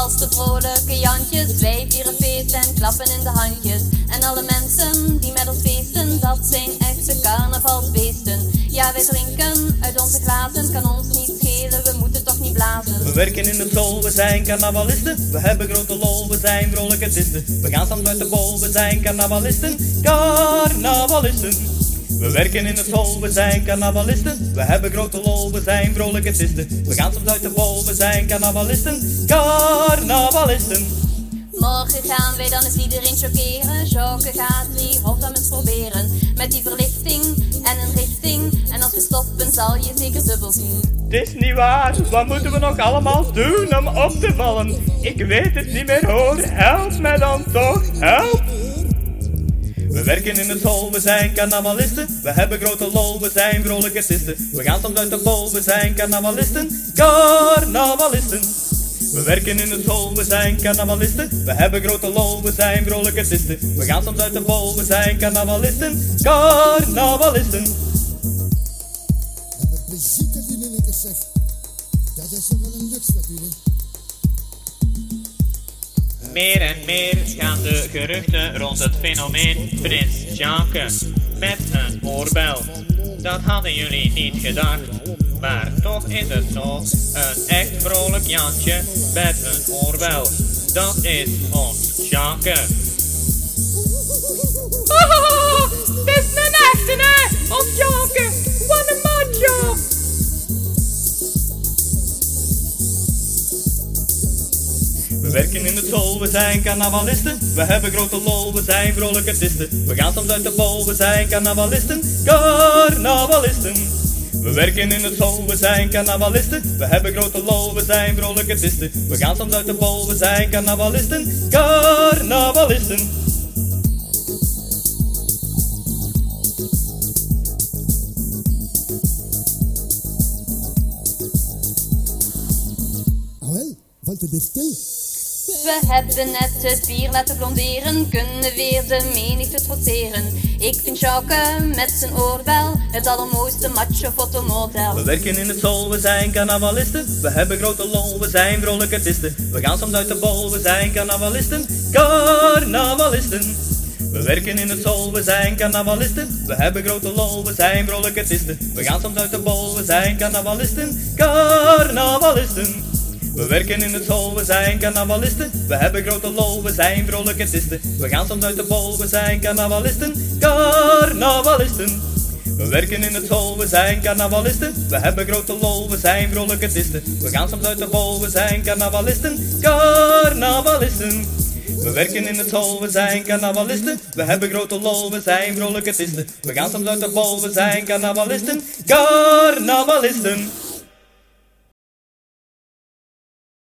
als de vrolijke Jantjes. Wij vieren feest en klappen in de handjes. En alle mensen die met ons feesten, dat zijn echte carnavalsbeesten. Ja, wij drinken uit onze glazen, kan ons niet schelen, we moeten toch niet blazen. We werken in de sol, we zijn carnavalisten. We hebben grote lol, we zijn vrolijke artiesten. We gaan soms uit de bol, we zijn carnavalisten. Carnavalisten. We werken in de sol, we zijn carnavalisten. We hebben grote lol, we zijn vrolijke artiesten. We gaan soms uit de bol, we zijn carnavalisten. Carnavalisten. Morgen gaan wij, dan is iedereen chockeren. Jokke gaat 3 hofdames proberen. Met die verlichting en een richting. En als we stoppen zal je zeker dubbel zien. Het is niet waar, wat moeten we nog allemaal doen om op te vallen? Ik weet het niet meer hoor, help mij dan toch, help! We werken in de sol, we zijn carnavalisten. We hebben grote lol, we zijn vrolijke artiesten. We gaan soms uit de bol, we zijn carnavalisten. Carnavalisten. We werken in de sol, we zijn carnavalisten. We hebben grote lol, we zijn vrolijke artiesten. We gaan soms uit de bol, we zijn carnavalisten. Carnavalisten. En met plezier dat jullie lekker zegt. Dat is toch wel een luxe met jullie. Meer en meer gaan de geruchten rond het fenomeen Prins Jeanke met een oorbel. Dat hadden jullie niet gedacht, maar toch is het zo. Een echt vrolijk Jantje met een oorbel. Dat is ons Jeanke. Oh, dit is een echte, hè? Ons Jeanke, wat een macho! We werken in de sol, we zijn carnavalisten. We hebben grote lol, we zijn vrolijke artiesten. We gaan soms uit de bol, we zijn carnavalisten. Carnavalisten. We werken in de sol, we zijn carnavalisten. We hebben grote lol, we zijn vrolijke artiesten. We gaan soms uit de bol, we zijn carnavalisten. Carnavalisten. Ah wel, valt het dus stil? We hebben net het bier laten blonderen, kunnen weer de menigte trotseren. Ik vind Jokke met zijn oorbel het allermooiste macho fotomodel. We werken in het sol, we zijn carnavalisten. We hebben grote lol, we zijn vrolijke artiesten. We gaan soms uit de bol, we zijn carnavalisten. Carnavalisten. We werken in het sol, we zijn carnavalisten. We hebben grote lol, we zijn vrolijke artiesten. We gaan soms uit de bol, we zijn carnavalisten. Carnavalisten. We werken in het sol, we zijn carnavalisten. We hebben grote lol, we zijn vrolijke artiesten. We gaan soms uit de bol, we zijn carnavalisten. Carnavalisten. We werken in het sol, we zijn carnavalisten. We hebben grote lol, we zijn vrolijke artiesten. We gaan soms uit de bol, we zijn carnavalisten. Carnavalisten. We werken in het sol, we zijn carnavalisten. We hebben grote lol, we zijn vrolijke artiesten. We gaan soms uit de bol, we zijn carnavalisten. Carnavalisten.